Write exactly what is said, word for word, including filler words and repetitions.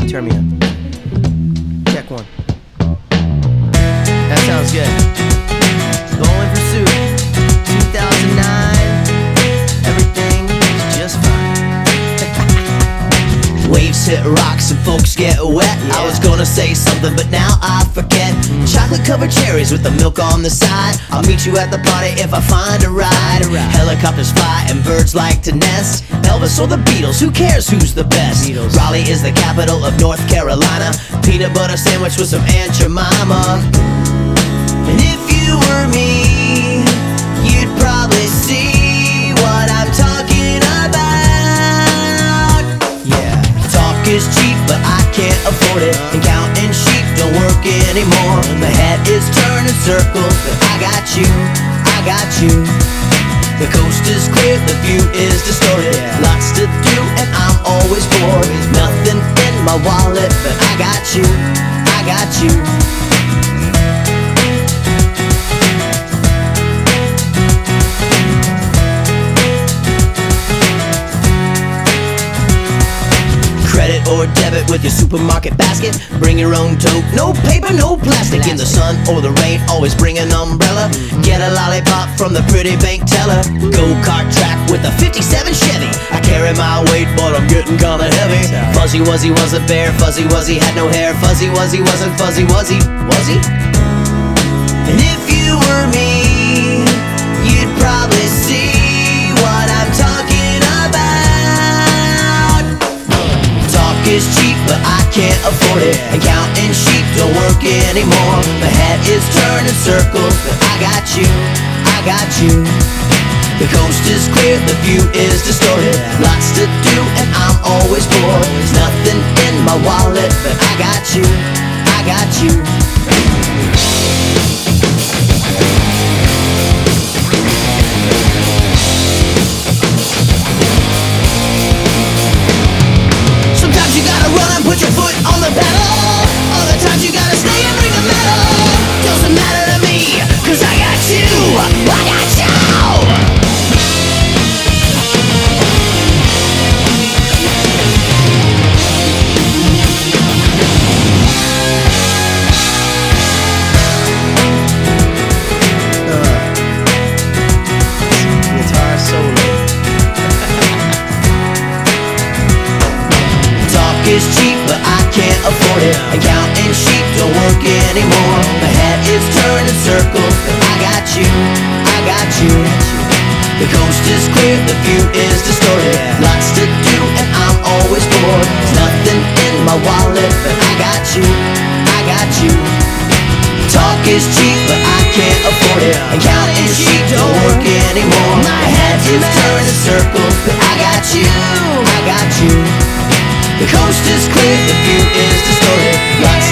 Turn me up. Check one. That sounds good. Going Pursuit, two thousand nine. Everything is just fine. Waves hit rocks and folks get wet. Yeah. I was gonna say something, but now I forget. mm. Chocolate covered cherries with the milk on the side. I'll meet you at the party if I find a ride. a ride. Helicopters fly and birds like to nest. Elvis or the Beatles, who cares who's the best? Beatles. Raleigh is the capital of North Carolina. Peanut butter sandwich with some Aunt Jemima. And if you were me, you'd probably see what I'm talking about. Yeah. Talk is cheap, but I can't afford it. And counting sheep don't work anymore. My head is turning circles, but I got you, I got you. The coast is clear, the view is distorted. Yeah. Lots to do, and I'm always bored. Nothing in my wallet, but I got you, I got you. Credit or debit with your supermarket basket. Bring your own tote, no paper, no plastic. In the sun or the rain, always bring an umbrella. Get a lollipop from the pretty bank teller. Go-kart track with a fifty-seven Chevy. I carry my weight, but I'm getting kinda heavy. Fuzzy Wuzzy was a bear, Fuzzy Wuzzy had no hair. Fuzzy Wuzzy wasn't Fuzzy Wuzzy, was he? And if you were me, you'd probably see what I'm talking about. Talk is cheap, but I can't afford it. And counting sheep don't work anymore. My head is turning circles, but I got you, I got you. The coast is clear, the view is distorted. Lots to do, and I'm always bored. There's nothing in my wallet, but I got you, I got you. Sometimes you gotta run and put your foot on the pedal. Other times you gotta stay and bring the metal. Doesn't matter to me, cause I got you, I got you. Guitar solo. Talk is cheap, but I can't afford it. And counting sheep don't work anymore. My head is turning circles, but I got you, I got you. The coast is clear, the view is distorted. Lots to do, and I'm always bored. There's nothing in my wallet, but I got you, I got you. Talk is cheap, but I can't afford it. And counting sheep don't work anymore. My head is turning circles, but I got you, I got you. The coast is clear, the view is distorted. Lots